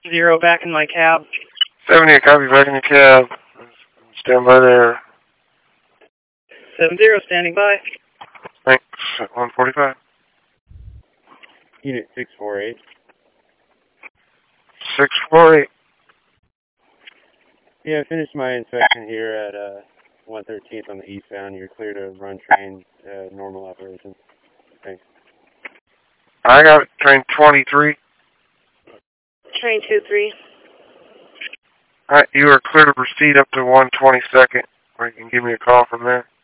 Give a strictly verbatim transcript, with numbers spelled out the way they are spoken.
Zero, back in my cab. seventy, copy, back in your cab. Stand by there. Seven zero, standing by. Thanks. one forty-five. Unit six four eight. six four eight. Yeah, I finished my inspection here at uh, one thirteenth on the eastbound. You're clear to run train, uh, normal operation. Thanks. I got train twenty-three. Train two three. Alright, you are clear to proceed up to one twenty-second, or you can give me a call from there.